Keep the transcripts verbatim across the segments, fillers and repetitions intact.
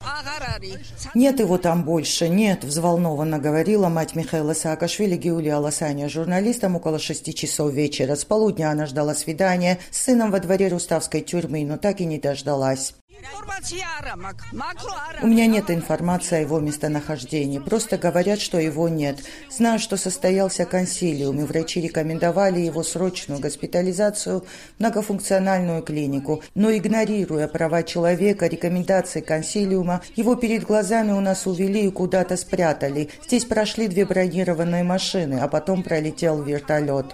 Нет его там больше, нет, взволнованно говорила мать Михаила Саакашвили Гиулия Лосаня журналистам около шести часов вечера. С полудня она ждала свидания с сыном во дворе Руставской тюрьмы, но так и не дождалась. У меня нет информации о его местонахождении. Просто говорят, что его нет. Знаю, что состоялся консилиум, и врачи рекомендовали его срочную госпитализацию в многофункциональную клинику. Но, игнорируя права человека, рекомендации консилиума, его перед глазами у нас увели и куда-то спрятали. Здесь прошли две бронированные машины, а потом пролетел вертолет.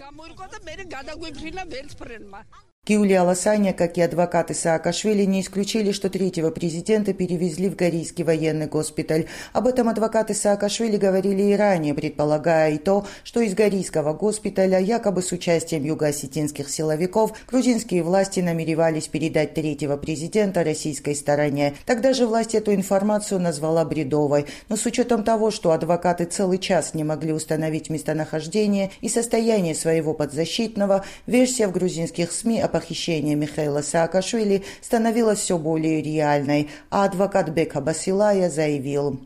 Гиулия Лосаня, как и адвокаты Саакашвили, не исключили, что третьего президента перевезли в Горийский военный госпиталь. Об этом адвокаты Саакашвили говорили и ранее, предполагая и то, что из Горийского госпиталя, якобы с участием юго-осетинских силовиков, грузинские власти намеревались передать третьего президента российской стороне. Тогда же власть эту информацию назвала бредовой. Но с учетом того, что адвокаты целый час не могли установить местонахождение и состояние своего подзащитного, версия в грузинских СМИ о похищение Михаила Саакашвили становилась все более реальной, а адвокат Бека Басилая заявил: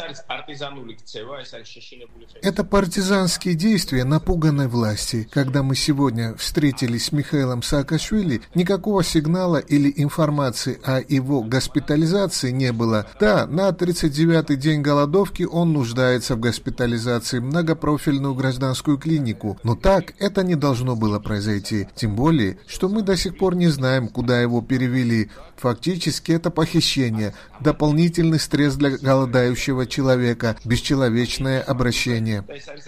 это партизанские действия напуганной власти. Когда мы сегодня встретились с Михаилом Саакашвили, никакого сигнала или информации о его госпитализации не было. Да, на тридцать девятый день голодовки он нуждается в госпитализации в многопрофильную гражданскую клинику. Но так это не должно было произойти. Тем более, что мы до сих пор не знаем, куда его перевели. Фактически это похищение, дополнительный стресс для голодающего человека, бесчеловечное обращение.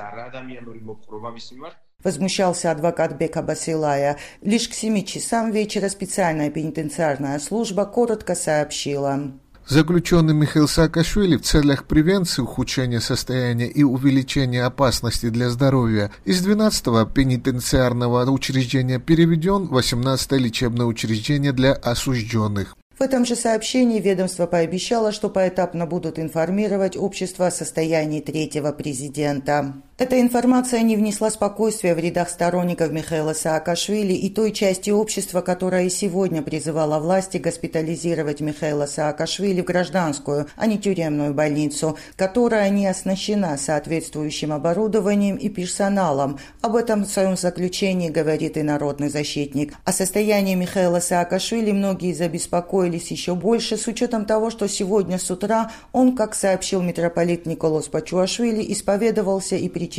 Возмущался адвокат Бека Басилая. Лишь к семи часам вечера специальная пенитенциарная служба коротко сообщила: заключенный Михаил Саакашвили в целях превенции ухудшения состояния и увеличения опасности для здоровья из двенадцатого пенитенциарного учреждения переведен в восемнадцатое лечебное учреждение для осужденных. В этом же сообщении ведомство пообещало, что поэтапно будут информировать общество о состоянии третьего президента. Эта информация не внесла спокойствия в рядах сторонников Михаила Саакашвили и той части общества, которая и сегодня призывала власти госпитализировать Михаила Саакашвили в гражданскую, а не тюремную больницу, которая не оснащена соответствующим оборудованием и персоналом. Об этом в своем заключении говорит и народный защитник. О состоянии Михаила Саакашвили многие забеспокоились еще больше, с учетом того, что сегодня с утра он, как сообщил митрополит Николос Пачуашвили, исповедовался и причастился.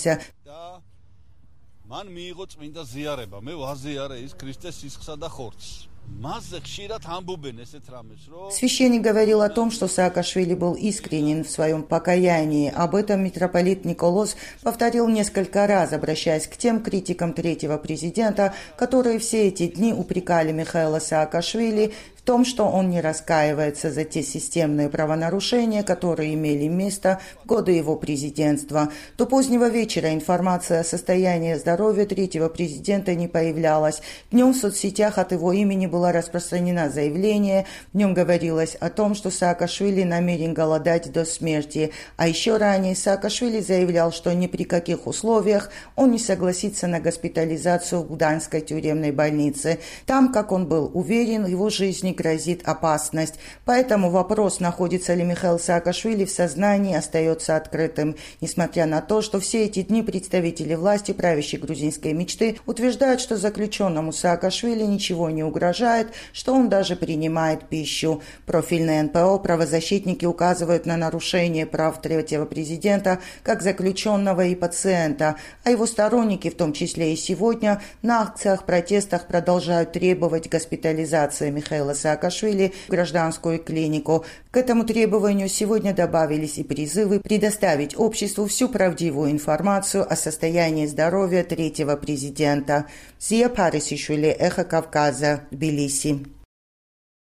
Священник говорил о том, что Саакашвили был искренен в своем покаянии. Об этом митрополит Николос повторил несколько раз, обращаясь к тем критикам третьего президента, которые все эти дни упрекали Михаила Саакашвили в том, что он не раскаивается за те системные правонарушения, которые имели место в годы его президентства. До позднего вечера информация о состоянии здоровья третьего президента не появлялась. Днем в соцсетях от его имени было распространено заявление. В нем говорилось о том, что Саакашвили намерен голодать до смерти. А еще ранее Саакашвили заявлял, что ни при каких условиях он не согласится на госпитализацию в Гданьской тюремной больнице. Там, как он был уверен, его жизни грозит опасность. Поэтому вопрос, находится ли Михаил Саакашвили в сознании, остается открытым. Несмотря на то, что все эти дни представители власти, правящей грузинской мечты, утверждают, что заключенному Саакашвили ничего не угрожает, что он даже принимает пищу. Профильные эн пэ о правозащитники указывают на нарушение прав третьего президента как заключенного и пациента, а его сторонники, в том числе и сегодня, на акциях, протестах продолжают требовать госпитализации Михаила Саакашвили в гражданскую клинику. К этому требованию сегодня добавились и призывы предоставить обществу всю правдивую информацию о состоянии здоровья третьего президента. Зия Парисишвили, Эхо Кавказа, Тбилиси.